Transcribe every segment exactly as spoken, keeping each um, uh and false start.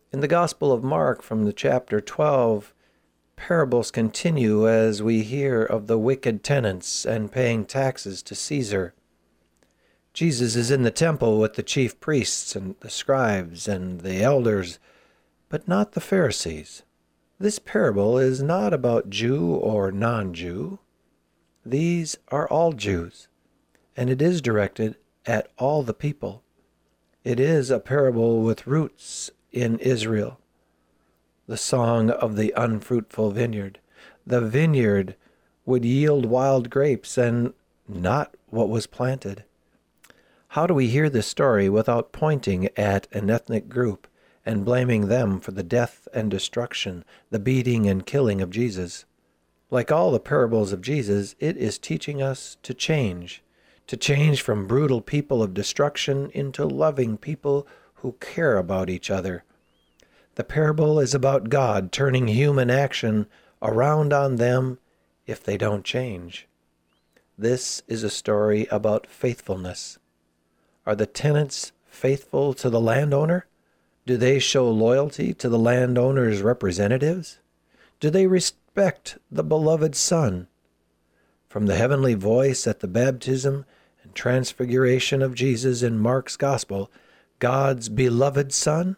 In the Gospel of Mark, from the chapter twelve, parables continue as we hear of the wicked tenants and paying taxes to Caesar. Jesus is in the temple with the chief priests and the scribes and the elders, but not the Pharisees. This parable is not about Jew or non-Jew. These are all Jews, and it is directed at all the people. It is a parable with roots in Israel. The song of the unfruitful vineyard. The vineyard would yield wild grapes and not what was planted. How do we hear this story without pointing at an ethnic group and blaming them for the death and destruction, the beating and killing of Jesus? Like all the parables of Jesus, it is teaching us to change, to change from brutal people of destruction into loving people who care about each other. The parable is about God turning human action around on them if they don't change. This is a story about faithfulness. Are the tenants faithful to the landowner? Do they show loyalty to the landowner's representatives? Do they respect the beloved Son? From the heavenly voice at the baptism and transfiguration of Jesus in Mark's Gospel, God's beloved Son?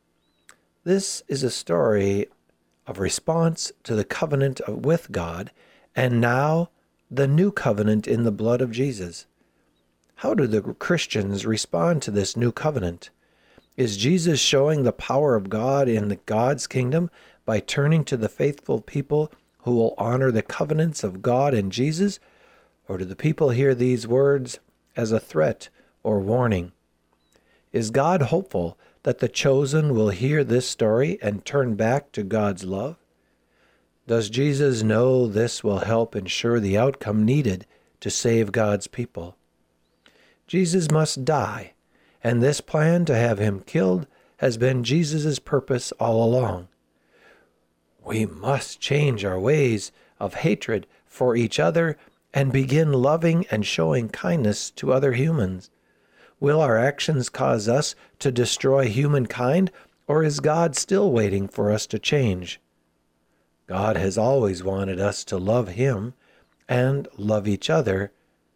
This is a story of response to the covenant with God, and now the new covenant in the blood of Jesus. How do the Christians respond to this new covenant? Is Jesus showing the power of God in God's kingdom by turning to the faithful people who will honor the covenants of God and Jesus? Or do the people hear these words as a threat or warning? Is God hopeful that the chosen will hear this story and turn back to God's love? Does Jesus know this will help ensure the outcome needed to save God's people? Jesus must die, and this plan to have him killed has been Jesus' purpose all along. We must change our ways of hatred for each other and begin loving and showing kindness to other humans. Will our actions cause us to destroy humankind, or is God still waiting for us to change? God has always wanted us to love him and love each other.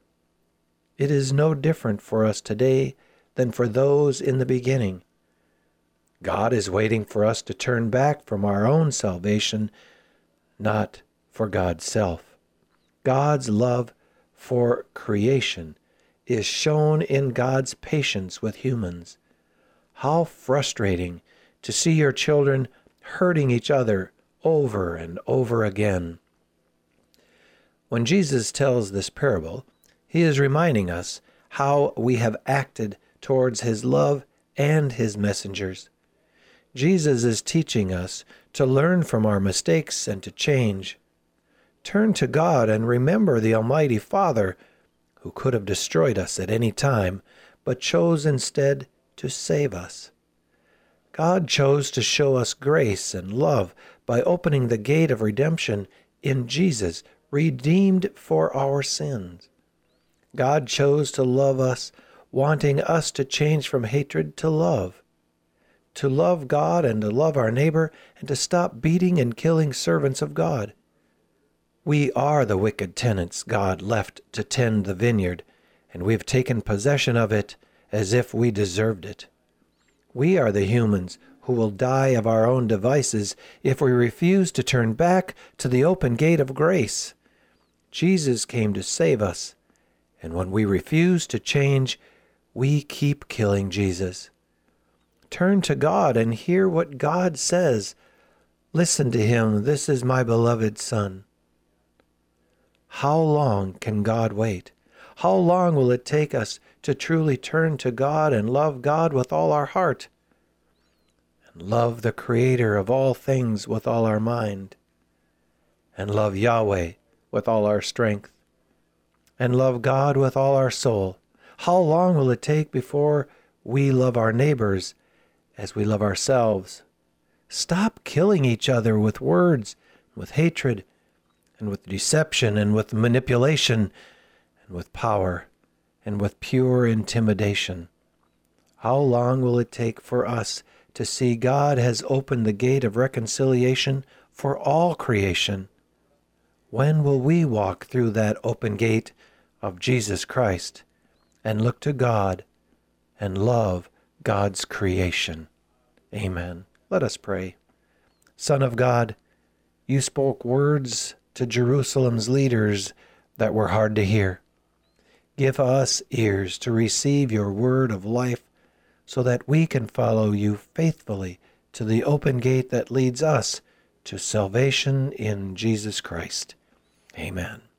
It is no different for us today than for those in the beginning. God is waiting for us to turn back from our own salvation, not for God's self. God's love for creation is shown in God's patience with humans. How frustrating to see your children hurting each other over and over again. When Jesus tells this parable, he is reminding us how we have acted towards his love and his messengers. Jesus is teaching us to learn from our mistakes and to change. Turn to God and remember the Almighty Father, who could have destroyed us at any time, but chose instead to save us. God chose to show us grace and love by opening the gate of redemption in Jesus, redeemed for our sins. God chose to love us, wanting us to change from hatred to love, to love God and to love our neighbor, and to stop beating and killing servants of God. We are the wicked tenants God left to tend the vineyard, and we have taken possession of it as if we deserved it. We are the humans who will die of our own devices if we refuse to turn back to the open gate of grace. Jesus came to save us, and when we refuse to change, we keep killing Jesus. Turn to God and hear what God says. Listen to him, "This is my beloved Son." How long can God wait? How long will it take us to truly turn to God and love God with all our heart? And love the Creator of all things with all our mind? And love Yahweh with all our strength? And love God with all our soul? How long will it take before we love our neighbors as we love ourselves? Stop killing each other with words, with hatred, and with deception, and with manipulation, and with power, and with pure intimidation. How long will it take for us to see God has opened the gate of reconciliation for all creation. When will we walk through that open gate of Jesus Christ and look to God and love God's creation? Amen. Let us pray. Son of God, you spoke words to Jerusalem's leaders that were hard to hear. Give us ears to receive your word of life so that we can follow you faithfully to the open gate that leads us to salvation in Jesus Christ. Amen.